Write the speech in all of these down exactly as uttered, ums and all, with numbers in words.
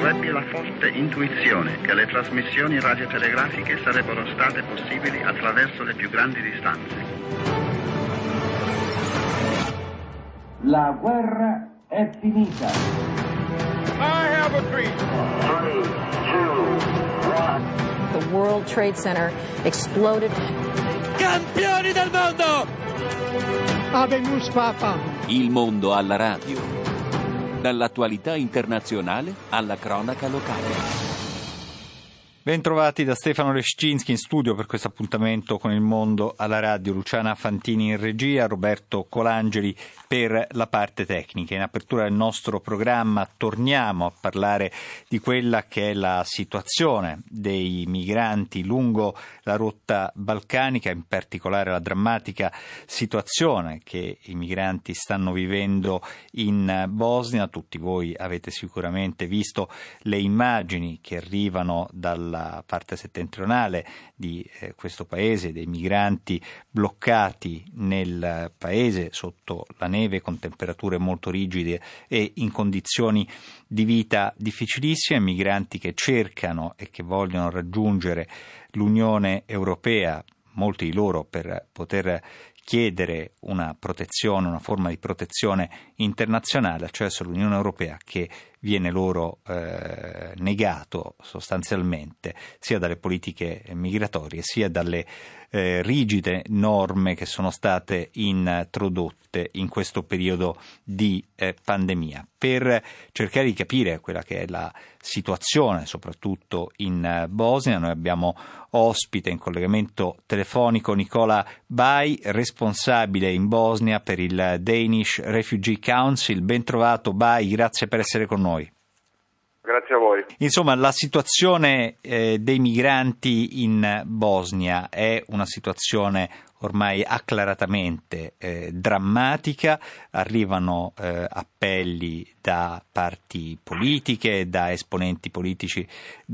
ebbi la forte intuizione che le trasmissioni radiotelegrafiche sarebbero state possibili attraverso le più grandi distanze. La guerra è finita. I have a dream. three, two, one. The World Trade Center exploded. Campioni del mondo! Habemus Papa. Il mondo alla radio. Dall'attualità internazionale alla cronaca locale. Bentrovati da Stefano Leszczynski in studio per questo appuntamento con il mondo alla radio. Luciana Fantini in regia, Roberto Colangeli per la parte tecnica. In apertura del nostro programma torniamo a parlare di quella che è la situazione dei migranti lungo la rotta balcanica, in particolare la drammatica situazione che i migranti stanno vivendo in Bosnia. Tutti voi avete sicuramente visto le immagini che arrivano dal la parte settentrionale di eh, questo paese, dei migranti bloccati nel paese sotto la neve con temperature molto rigide e in condizioni di vita difficilissime, migranti che cercano e che vogliono raggiungere l'Unione Europea, molti di loro per poter chiedere una protezione, una forma di protezione internazionale, accesso all'Unione Europea che viene loro eh, negato sostanzialmente sia dalle politiche migratorie sia dalle eh, rigide norme che sono state introdotte in questo periodo di eh, pandemia. Per cercare di capire quella che è la situazione, soprattutto in eh, Bosnia, noi abbiamo ospite in collegamento telefonico Nicola Bai, responsabile in Bosnia per il Danish Refugee Council. Ben trovato Bai, grazie per essere con noi. Grazie a voi. Insomma, la situazione eh, dei migranti in Bosnia è una situazione ormai acclaratamente eh, drammatica, arrivano eh, appelli da parti politiche, da esponenti politici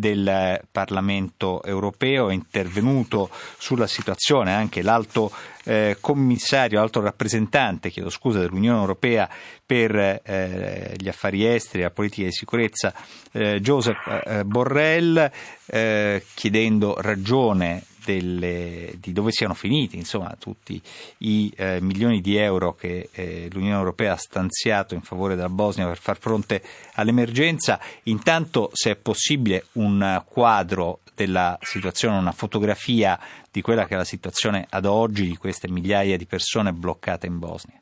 del Parlamento europeo, è intervenuto sulla situazione anche l'alto eh, commissario, l'alto rappresentante, chiedo scusa, dell'Unione Europea per eh, gli affari esteri e la politica di sicurezza, eh, Josep eh, Borrell, eh, chiedendo ragione Delle, di dove siano finiti insomma tutti i eh, milioni di euro che eh, l'Unione Europea ha stanziato in favore della Bosnia per far fronte all'emergenza. Intanto, se è possibile, un quadro della situazione, una fotografia di quella che è la situazione ad oggi di queste migliaia di persone bloccate in Bosnia.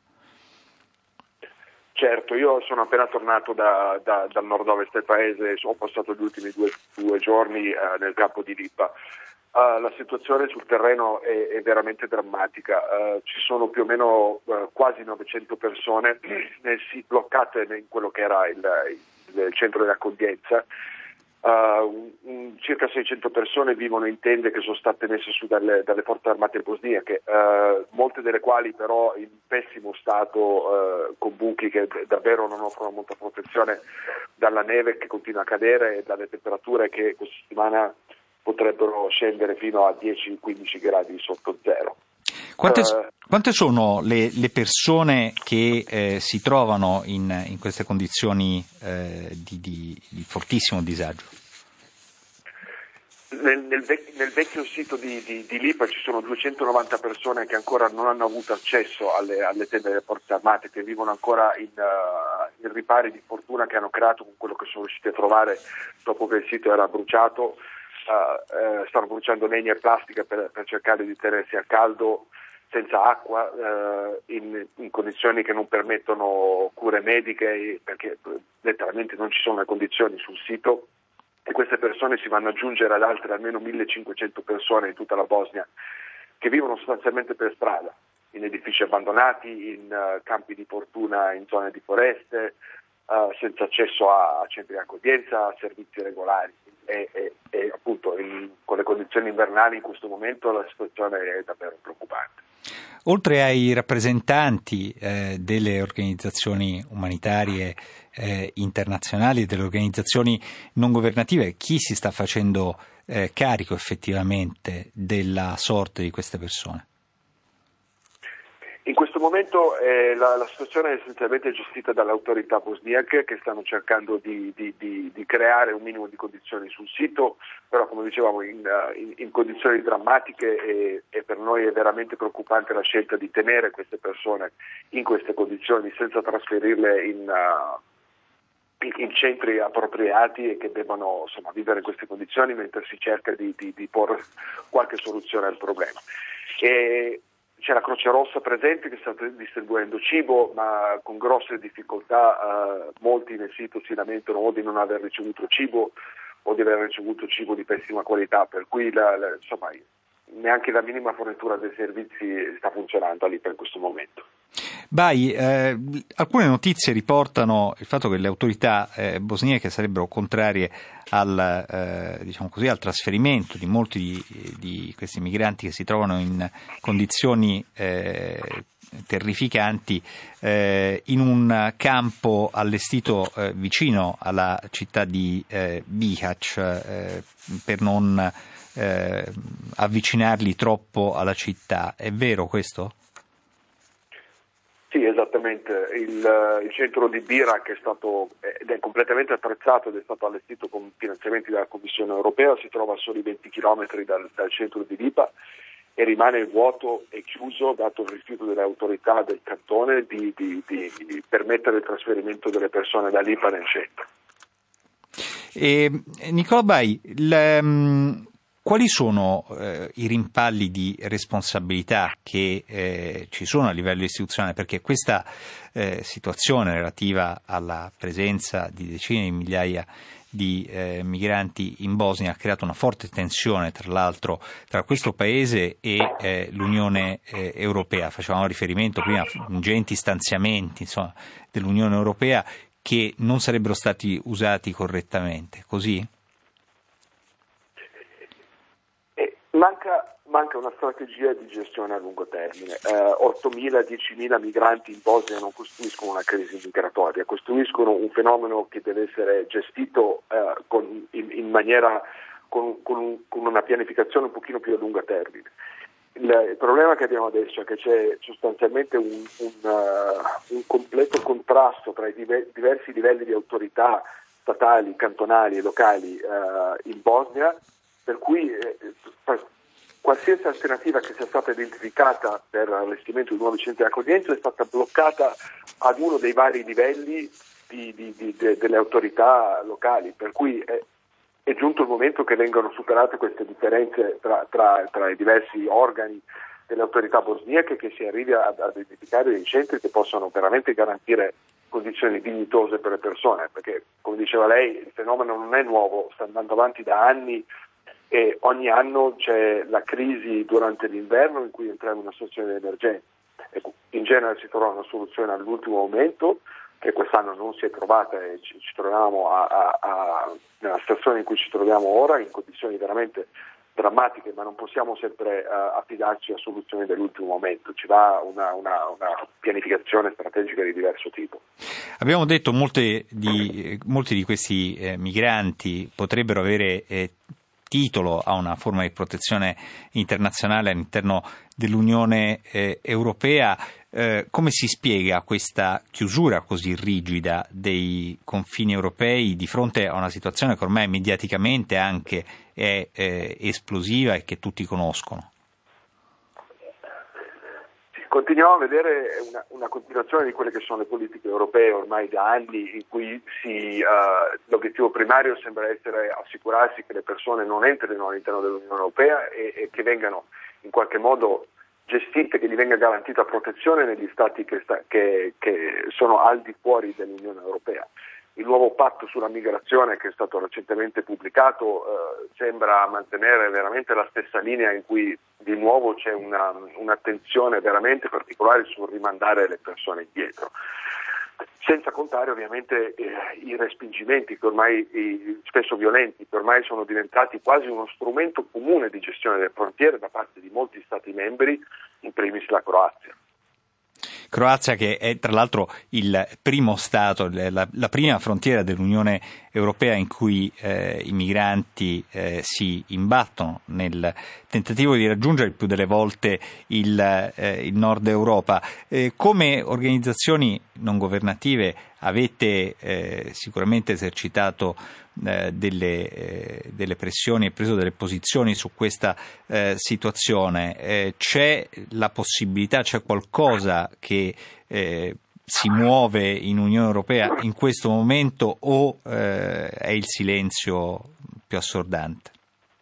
Certo, io sono appena tornato da, da, dal nord-ovest del paese, ho passato gli ultimi due, due giorni eh, nel campo di Lipa. Uh, la situazione sul terreno è, è veramente drammatica, uh, ci sono più o meno uh, quasi novecento persone nel, bloccate in quello che era il, il centro di accoglienza, uh, un, un, circa seicento persone vivono in tende che sono state messe su dalle, dalle forze armate bosniache, uh, molte delle quali però in pessimo stato, uh, con buchi che davvero non offrono molta protezione dalla neve che continua a cadere e dalle temperature che questa settimana potrebbero scendere fino a dieci quindici gradi sotto zero. Quante, uh, quante sono le, le persone che eh, si trovano in, in queste condizioni eh, di, di, di fortissimo disagio? Nel, nel, vec- nel vecchio sito di, di, di Lipa ci sono duecentonovanta persone che ancora non hanno avuto accesso alle, alle tende delle forze armate, che vivono ancora in, uh, in ripari di fortuna che hanno creato con quello che sono riusciti a trovare dopo che il sito era bruciato. Uh, uh, stanno bruciando legna e plastica per, per cercare di tenersi a caldo senza acqua, uh, in, in condizioni che non permettono cure mediche, perché letteralmente non ci sono le condizioni sul sito, e queste persone si vanno ad aggiungere ad altre almeno millecinquecento persone in tutta la Bosnia che vivono sostanzialmente per strada, in edifici abbandonati, in uh, campi di fortuna, in zone di foreste, uh, senza accesso a, a centri di accoglienza, a servizi regolari. E, e, e appunto in, con le condizioni invernali in questo momento la situazione è davvero preoccupante. Oltre ai rappresentanti eh, delle organizzazioni umanitarie eh, internazionali e delle organizzazioni non governative, chi si sta facendo eh, carico effettivamente della sorte di queste persone? In questo questo momento eh, la, la situazione è essenzialmente gestita dalle autorità bosniache, che stanno cercando di, di, di, di creare un minimo di condizioni sul sito, però come dicevamo in, in, in condizioni drammatiche, e, e per noi è veramente preoccupante la scelta di tenere queste persone in queste condizioni senza trasferirle in, uh, in, in centri appropriati, e che debbano insomma vivere in queste condizioni mentre si cerca di, di, di porre qualche soluzione al problema. E c'è la Croce Rossa presente che sta distribuendo cibo, ma con grosse difficoltà. Uh, molti nel sito si lamentano o di non aver ricevuto cibo o di aver ricevuto cibo di pessima qualità, per cui la, la, insomma, neanche la minima fornitura dei servizi sta funzionando lì per questo momento. Bai, eh, alcune notizie riportano il fatto che le autorità eh, bosniache sarebbero contrarie al, eh, diciamo così, al trasferimento di molti di, di questi migranti che si trovano in condizioni eh, terrificanti eh, in un campo allestito eh, vicino alla città di eh, Bihać eh, per non eh, avvicinarli troppo alla città. È vero questo? Sì, esattamente. Il, il centro di Bira, che è stato ed è completamente attrezzato ed è stato allestito con finanziamenti della Commissione europea, si trova a soli venti chilometri dal, dal centro di Lipa e rimane vuoto e chiuso, dato il rifiuto delle autorità del cantone di, di, di, di permettere il trasferimento delle persone da Lipa nel centro. E, Nicola Bai, il, quali sono eh, i rimpalli di responsabilità che eh, ci sono a livello istituzionale? Perché questa eh, situazione relativa alla presenza di decine di migliaia di eh, migranti in Bosnia ha creato una forte tensione, tra l'altro, tra questo paese e eh, l'Unione eh, Europea. Facevamo riferimento prima a ingenti stanziamenti, insomma, dell'Unione Europea che non sarebbero stati usati correttamente, così? Manca, manca una strategia di gestione a lungo termine. Eh, ottomila diecimila migranti in Bosnia non costituiscono una crisi migratoria, costituiscono un fenomeno che deve essere gestito eh, con, in, in maniera con, con, un, con una pianificazione un pochino più a lungo termine. Il, il problema che abbiamo adesso è che c'è sostanzialmente un, un, uh, un completo contrasto tra i diver, diversi livelli di autorità statali, cantonali e locali uh, in Bosnia, per cui eh, qualsiasi alternativa che sia stata identificata per l'allestimento di nuovi centri di accoglienza è stata bloccata ad uno dei vari livelli di, di, di, de, delle autorità locali, per cui è, è giunto il momento che vengano superate queste differenze tra, tra, tra i diversi organi delle autorità bosniache, che si arrivi ad, ad identificare dei centri che possano veramente garantire condizioni dignitose per le persone, perché come diceva lei il fenomeno non è nuovo, sta andando avanti da anni. E ogni anno c'è la crisi durante l'inverno in cui entriamo in una situazione di emergenza. In genere si trova una soluzione all'ultimo momento, che quest'anno non si è trovata, e ci, ci troviamo a, a, a, nella situazione in cui ci troviamo ora, in condizioni veramente drammatiche, ma non possiamo sempre uh, affidarci a soluzioni dell'ultimo momento, ci va una, una, una pianificazione strategica di diverso tipo. Abbiamo detto molte di, molti di questi eh, migranti potrebbero avere eh, titolo a una forma di protezione internazionale all'interno dell'Unione eh, Europea. Eh, come si spiega questa chiusura così rigida dei confini europei di fronte a una situazione che ormai mediaticamente anche è eh, esplosiva e che tutti conoscono? Continuiamo a vedere una, una continuazione di quelle che sono le politiche europee ormai da anni, in cui si, uh, l'obiettivo primario sembra essere assicurarsi che le persone non entrino all'interno dell'Unione Europea e, e che vengano in qualche modo gestite, che gli venga garantita protezione negli stati che, sta, che, che sono al di fuori dell'Unione Europea. Il nuovo patto sulla migrazione, che è stato recentemente pubblicato, eh, sembra mantenere veramente la stessa linea, in cui di nuovo c'è una, un'attenzione veramente particolare sul rimandare le persone indietro. Senza contare ovviamente eh, i respingimenti, che ormai i, spesso violenti, che ormai sono diventati quasi uno strumento comune di gestione delle frontiere da parte di molti Stati membri, in primis la Croazia. Croazia che è tra l'altro il primo Stato, la, la prima frontiera dell'Unione Europea in cui eh, i migranti eh, si imbattono nel tentativo di raggiungere il più delle volte il, eh, il Nord Europa. Eh, come organizzazioni non governative avete eh, sicuramente esercitato eh, delle, eh, delle pressioni e preso delle posizioni su questa eh, situazione. Eh, c'è la possibilità, c'è qualcosa che eh, si muove in Unione Europea in questo momento o eh, è il silenzio più assordante?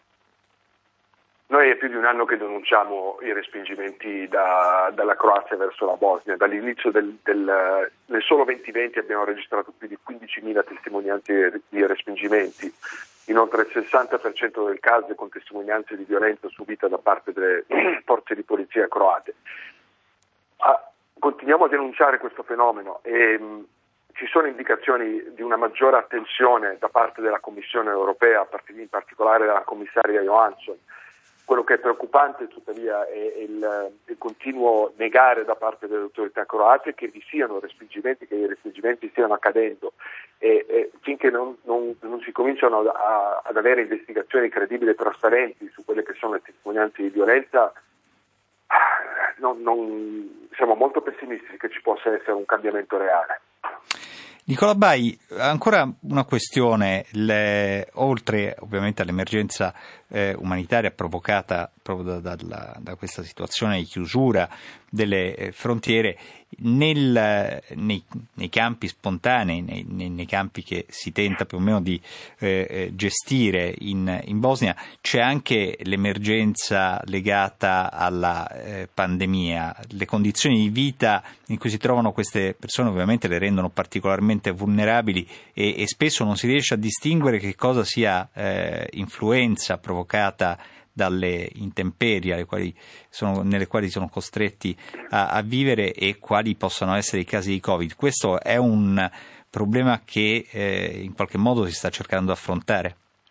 Noi è più di un anno che denunciamo i respingimenti da, dalla Croazia verso la Bosnia. Dall'inizio del, del nel solo duemilaventi abbiamo registrato più di quindicimila testimonianze di respingimenti, in oltre il sessanta per cento del caso con testimonianze di violenza subita da parte delle forze di polizia croate. Ah, continuiamo a denunciare questo fenomeno e mh, ci sono indicazioni di una maggiore attenzione da parte della Commissione europea, in particolare della commissaria Johansson. Quello che è preoccupante tuttavia è il, il continuo negare da parte delle autorità croate che vi siano respingimenti, che i respingimenti stiano accadendo e, e finché non, non, non si cominciano a, ad avere investigazioni credibili e trasparenti su quelle che sono le testimonianze di violenza, non, non, siamo molto pessimisti che ci possa essere un cambiamento reale. Nicola Bai, ancora una questione, le, oltre ovviamente all'emergenza eh, umanitaria provocata proprio da, da, da questa situazione di chiusura delle eh, frontiere, nel, nei, nei campi spontanei, nei, nei, nei campi che si tenta più o meno di eh, gestire in, in Bosnia, c'è anche l'emergenza legata alla eh, pandemia. Le condizioni di vita in cui si trovano queste persone ovviamente le rendono particolarmente vulnerabili e, e spesso non si riesce a distinguere che cosa sia eh, influenza provocata dalle intemperie alle quali sono, nelle quali sono costretti a, a vivere e quali possano essere i casi di Covid. Questo è un problema che eh, in qualche modo si sta cercando di affrontare.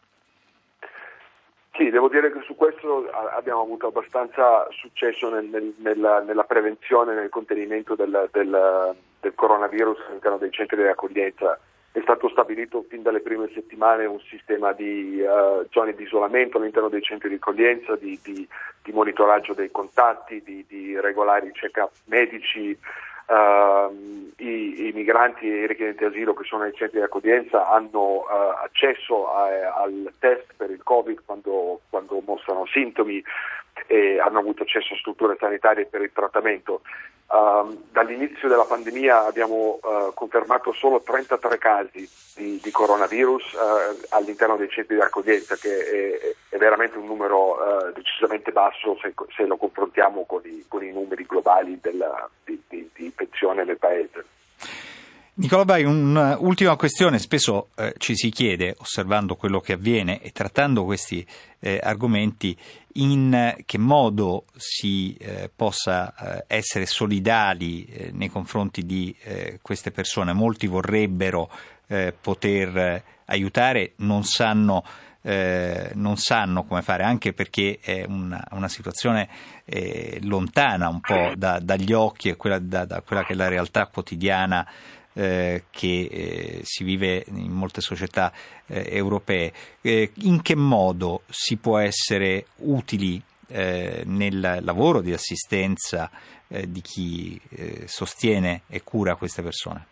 Sì, devo dire che su questo abbiamo avuto abbastanza successo nel, nel, nella, nella prevenzione e nel contenimento del, del, del coronavirus all'interno dei centri di accoglienza. È stato stabilito fin dalle prime settimane un sistema di uh, zone di isolamento all'interno dei centri di accoglienza, di, di, di monitoraggio dei contatti, di, di regolari check-up medici. Uh, i, i migranti e i richiedenti asilo che sono nei centri di accoglienza hanno uh, accesso a, al test per il Covid quando, quando mostrano sintomi e hanno avuto accesso a strutture sanitarie per il trattamento. Uh, dall'inizio della pandemia abbiamo uh, confermato solo trentatré casi di, di coronavirus uh, all'interno dei centri di accoglienza, che è, è veramente un numero uh, decisamente basso se, se lo confrontiamo con i, con i numeri globali della, di, di, di infezione nel paese. Nicola Bai, un'ultima questione. Spesso eh, ci si chiede, osservando quello che avviene e trattando questi eh, argomenti, in che modo si eh, possa eh, essere solidali eh, nei confronti di eh, queste persone. Molti vorrebbero eh, poter aiutare, non sanno Eh, non sanno come fare, anche perché è una, una situazione eh, lontana un po' da, dagli occhi e quella, da, da quella che è la realtà quotidiana eh, che eh, si vive in molte società eh, europee. Eh, in che modo si può essere utili eh, nel lavoro di assistenza eh, di chi eh, sostiene e cura queste persone?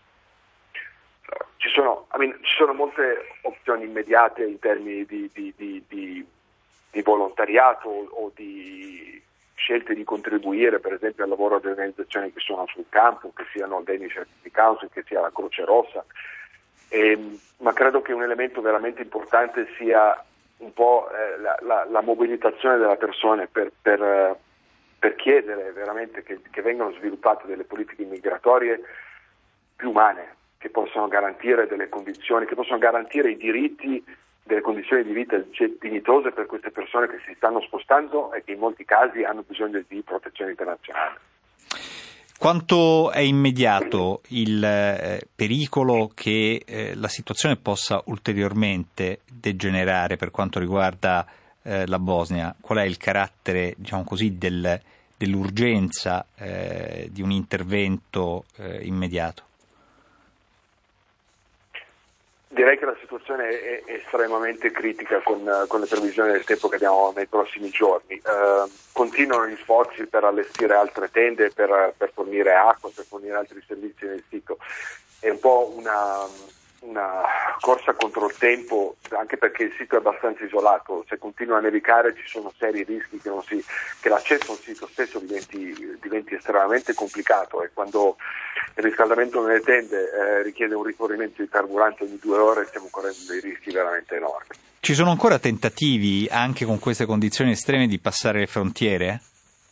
Ci sono, I mean, ci sono molte opzioni immediate in termini di, di, di, di, di volontariato o di scelte di contribuire, per esempio, al lavoro di organizzazioni che sono sul campo, che siano Danish Refugee Council, che sia la Croce Rossa, e, ma credo che un elemento veramente importante sia un po' eh, la, la, la mobilitazione delle persone per, per, per chiedere veramente che, che vengano sviluppate delle politiche migratorie più umane, che possono garantire delle condizioni, che possono garantire i diritti, delle condizioni di vita dignitose per queste persone che si stanno spostando e che in molti casi hanno bisogno di protezione internazionale. Quanto è immediato il eh, pericolo che eh, la situazione possa ulteriormente degenerare per quanto riguarda eh, la Bosnia? Qual è il carattere, diciamo così, del dell'urgenza eh, di un intervento eh, immediato? Direi che la situazione è, è estremamente critica con, con le previsioni del tempo che abbiamo nei prossimi giorni. Eh, continuano gli sforzi per allestire altre tende, per, per fornire acqua, per fornire altri servizi nel sito. È un po' una, una corsa contro il tempo, anche perché il sito è abbastanza isolato. Se continua a nevicare ci sono seri rischi che, non si, che l'accesso a un sito stesso diventi, diventi estremamente complicato, e quando il riscaldamento nelle tende eh, richiede un rifornimento di carburante ogni due ore, stiamo correndo dei rischi veramente enormi. Ci sono ancora tentativi, anche con queste condizioni estreme, di passare le frontiere?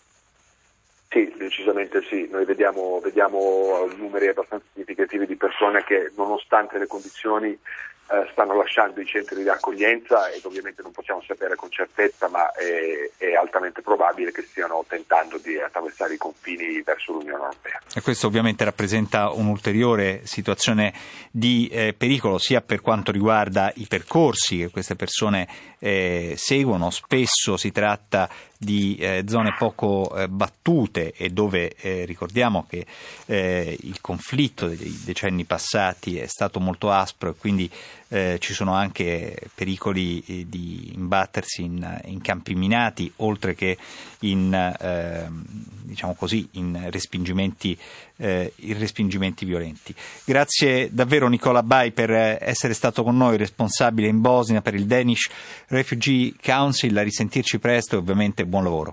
Sì, decisamente sì. Noi vediamo, vediamo numeri abbastanza significativi di persone che, nonostante le condizioni, eh, stanno lasciando i centri di accoglienza, ed ovviamente non possiamo sapere con certezza, ma è, è altamente probabile che stiano tentando di attraversare i confini verso l'Unione Europea. E questo ovviamente rappresenta un'ulteriore situazione di eh, pericolo, sia per quanto riguarda i percorsi che queste persone eh, seguono. Spesso si tratta di eh, zone poco eh, battute, e dove eh, ricordiamo che eh, il conflitto dei decenni passati è stato molto aspro, e quindi eh, ci sono anche pericoli eh, di imbattersi in, in campi minati, oltre che in eh, diciamo così in respingimenti eh, in respingimenti violenti. Grazie davvero Nicola Bai per essere stato con noi, responsabile in Bosnia per il Danish Refugee Council. A risentirci presto e ovviamente buon lavoro.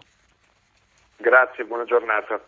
Grazie, buona giornata.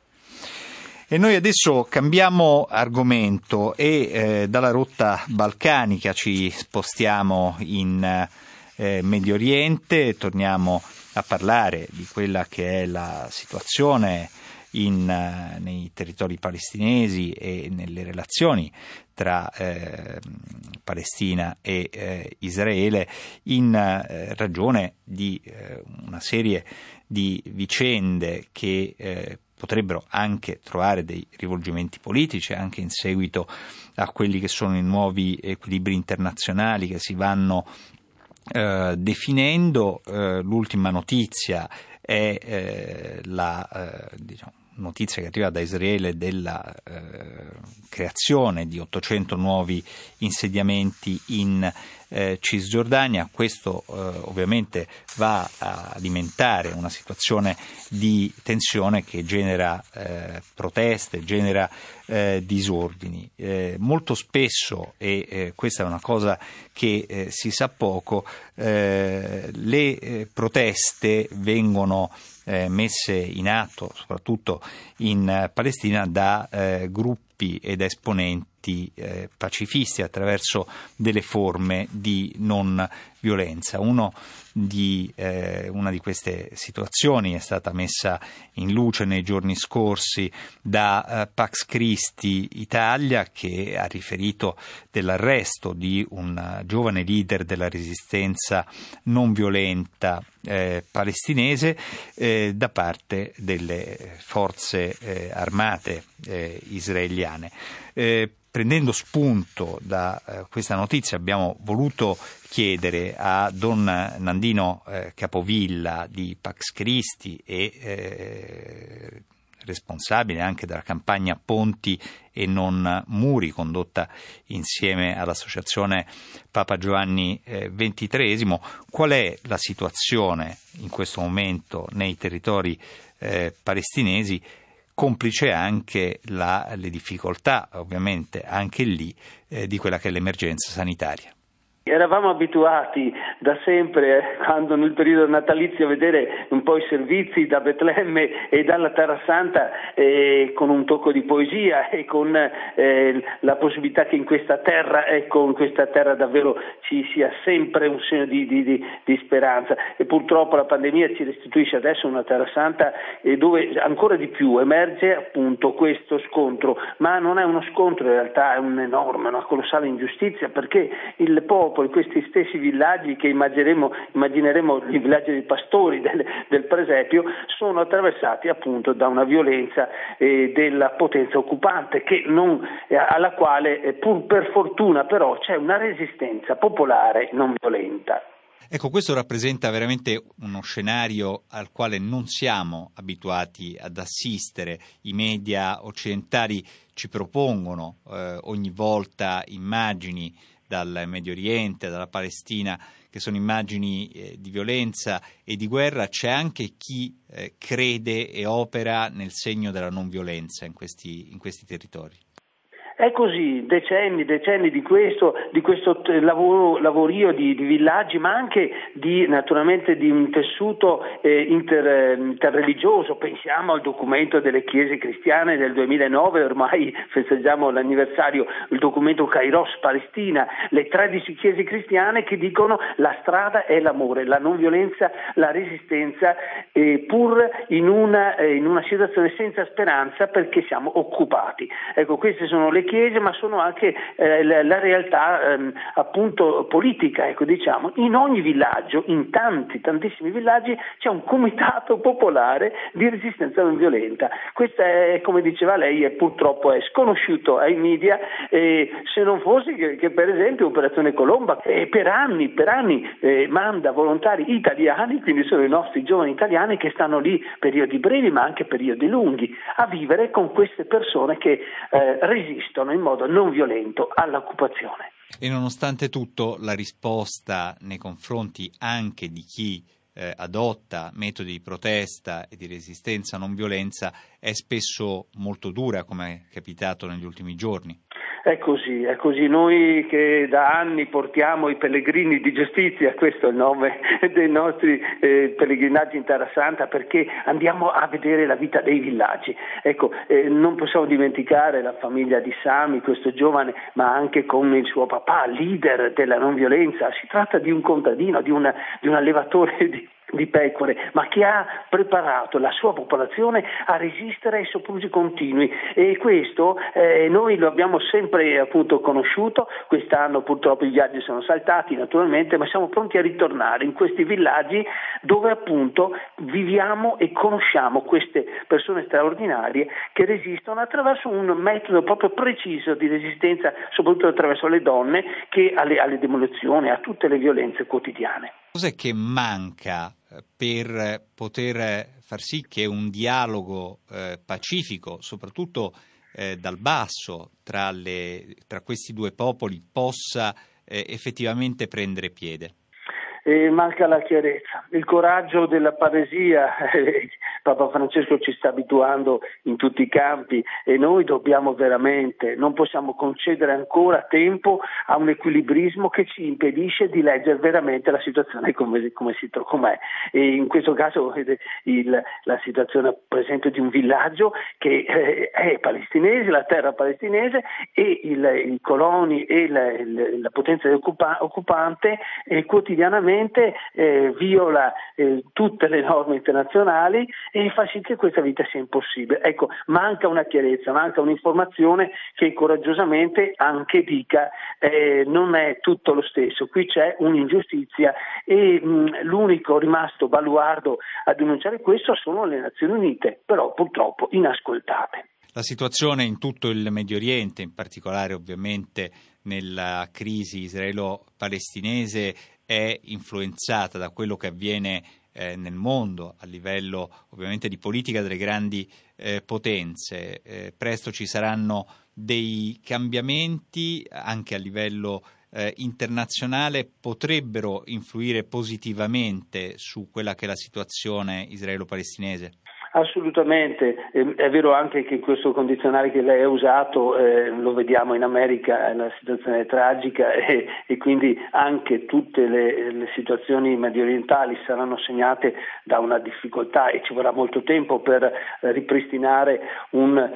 E noi adesso cambiamo argomento e eh, dalla rotta balcanica ci spostiamo in eh, Medio Oriente. Torniamo a parlare di quella che è la situazione in, uh, nei territori palestinesi e nelle relazioni tra eh, Palestina e eh, Israele, in eh, ragione di eh, una serie di vicende che eh, potrebbero anche trovare dei rivolgimenti politici, anche in seguito a quelli che sono i nuovi equilibri internazionali che si vanno eh, definendo. Eh, l'ultima notizia è eh, la eh, diciamo, notizia che arriva da Israele della eh, creazione di ottocento nuovi insediamenti in eh, Cisgiordania. Questo eh, ovviamente va a alimentare una situazione di tensione che genera eh, proteste, genera eh, disordini. Eh, molto spesso, e eh, questa è una cosa che eh, si sa poco, eh, le eh, proteste vengono eh, messe in atto, soprattutto in eh, Palestina, da eh, gruppi ed esponenti eh, pacifisti attraverso delle forme di non violenza. Uno di, eh, una di queste situazioni è stata messa in luce nei giorni scorsi da eh, Pax Christi Italia, che ha riferito dell'arresto di un giovane leader della resistenza non violenta eh, palestinese eh, da parte delle forze eh, armate eh, israeliane. Eh, Prendendo spunto da eh, questa notizia, abbiamo voluto chiedere a Don Nandino eh, Capovilla di Pax Christi e eh, responsabile anche della campagna Ponti e non muri, condotta insieme all'associazione Papa Giovanni eh, ventitreesimo, qual è la situazione in questo momento nei territori eh, palestinesi, complice anche la, le difficoltà, ovviamente anche lì, eh, di quella che è l'emergenza sanitaria. Eravamo abituati da sempre, eh, quando nel periodo natalizio, a vedere un po' i servizi da Betlemme e dalla Terra Santa, eh, con un tocco di poesia e con eh, la possibilità che in questa terra, ecco, in questa terra davvero ci sia sempre un segno di, di, di, di speranza. E purtroppo la pandemia ci restituisce adesso una Terra Santa eh, dove ancora di più emerge appunto questo scontro, ma non è uno scontro, in realtà è un'enorme, una colossale ingiustizia, perché il popolo, questi stessi villaggi che immagineremo, immagineremo i villaggi dei pastori del, del presepio, sono attraversati appunto da una violenza eh, della potenza occupante, che non, eh, alla quale eh, pur per fortuna però c'è una resistenza popolare non violenta. Ecco, questo rappresenta veramente uno scenario al quale non siamo abituati ad assistere. I media occidentali ci propongono eh, ogni volta immagini dal Medio Oriente, dalla Palestina, che sono immagini eh, di violenza e di guerra. C'è anche chi eh, crede e opera nel segno della non violenza in questi, in questi territori. È così, decenni, decenni di questo, di questo lavoro, lavorio di, di villaggi, ma anche di, naturalmente, di un tessuto eh, inter, interreligioso. Pensiamo al documento delle chiese cristiane del duemilanove, ormai festeggiamo l'anniversario, il documento Kairos Palestina, le tredici chiese cristiane che dicono la strada è l'amore, la non violenza, la resistenza, eh, pur in una, eh, in una situazione senza speranza perché siamo occupati. Ecco, queste sono le chiese, ma sono anche eh, la, la realtà ehm, appunto politica, ecco, diciamo. In ogni villaggio, in tanti, tantissimi villaggi, c'è un comitato popolare di resistenza non violenta. Questo è, come diceva lei, è, purtroppo è sconosciuto ai media, eh, se non fosse che, che per esempio Operazione Colomba eh, per anni, per anni eh, manda volontari italiani, quindi sono i nostri giovani italiani che stanno lì periodi brevi ma anche periodi lunghi, a vivere con queste persone che eh, resistono in modo non violento all'occupazione. E nonostante tutto la risposta nei confronti anche di chi eh, adotta metodi di protesta e di resistenza non violenza è spesso molto dura, come è capitato negli ultimi giorni. È così, è così. Noi che da anni portiamo i pellegrini di giustizia, questo è il nome dei nostri eh, pellegrinaggi in Terra Santa, perché andiamo a vedere la vita dei villaggi. Ecco, eh, non possiamo dimenticare la famiglia di Sami, questo giovane, ma anche con il suo papà, leader della non violenza. Si tratta di un contadino, di, una, di un allevatore di di pecore, ma che ha preparato la sua popolazione a resistere ai soprusi continui, e questo eh, noi lo abbiamo sempre appunto conosciuto. Quest'anno purtroppo i viaggi sono saltati naturalmente, ma siamo pronti a ritornare in questi villaggi dove appunto viviamo e conosciamo queste persone straordinarie che resistono attraverso un metodo proprio preciso di resistenza, soprattutto attraverso le donne, che alle, alle demolizioni, a tutte le violenze quotidiane. Cos'è che manca per poter far sì che un dialogo eh, pacifico, soprattutto eh, dal basso, tra, le, tra questi due popoli possa eh, effettivamente prendere piede? E manca la chiarezza, il coraggio della paresia. Papa Francesco ci sta abituando in tutti i campi e noi dobbiamo veramente, non possiamo concedere ancora tempo a un equilibrismo che ci impedisce di leggere veramente la situazione come, come si trova, com'è. E in questo caso il, la situazione per esempio di un villaggio che eh, è palestinese, la terra palestinese, e il, i coloni e la, la, la potenza occupa, occupante eh, quotidianamente eh, viola eh, tutte le norme internazionali e fa sì che questa vita sia impossibile. Ecco, manca una chiarezza, manca un'informazione che coraggiosamente anche dica eh, non è tutto lo stesso, qui c'è un'ingiustizia e mh, l'unico rimasto baluardo a denunciare questo sono le Nazioni Unite, però purtroppo inascoltate. La situazione in tutto il Medio Oriente, in particolare ovviamente nella crisi israelo-palestinese, è influenzata da quello che avviene eh, nel mondo a livello ovviamente di politica delle grandi eh, potenze. Eh, presto ci saranno dei cambiamenti anche a livello eh, internazionale, potrebbero influire positivamente su quella che è la situazione israelo-palestinese? Assolutamente, è vero anche che questo condizionale che lei ha usato eh, lo vediamo in America, la situazione è tragica e, e quindi anche tutte le, le situazioni mediorientali saranno segnate da una difficoltà e ci vorrà molto tempo per ripristinare un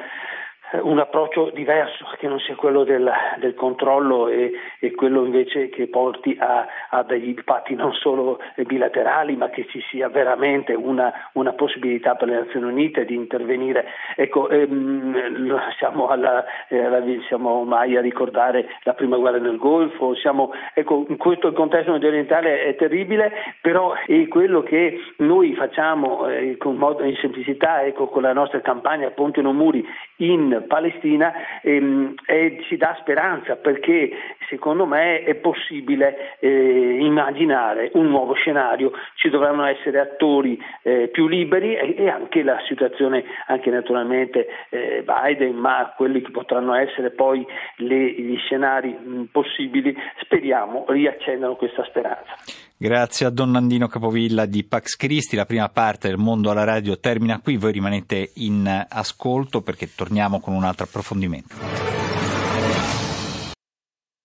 un approccio diverso che non sia quello del, del controllo e, e quello invece che porti a, a degli impatti non solo bilaterali, ma che ci sia veramente una, una possibilità per le Nazioni Unite di intervenire. Ecco, ehm, siamo, alla, eh, siamo ormai a ricordare la prima guerra nel Golfo, siamo, ecco, in questo contesto mediorientale è terribile, però è quello che noi facciamo eh, con modo, in semplicità, ecco, con la nostra campagna Ponte non muri in Palestina ehm, e ci dà speranza, perché secondo me è possibile eh, immaginare un nuovo scenario, ci dovranno essere attori eh, più liberi e, e anche la situazione, anche naturalmente eh, Biden, ma quelli che potranno essere poi le, gli scenari mh, possibili, speriamo riaccendano questa speranza. Grazie a Don Nandino Capovilla di Pax Christi. La prima parte del Mondo alla Radio termina qui, voi rimanete in ascolto perché torniamo con un altro approfondimento.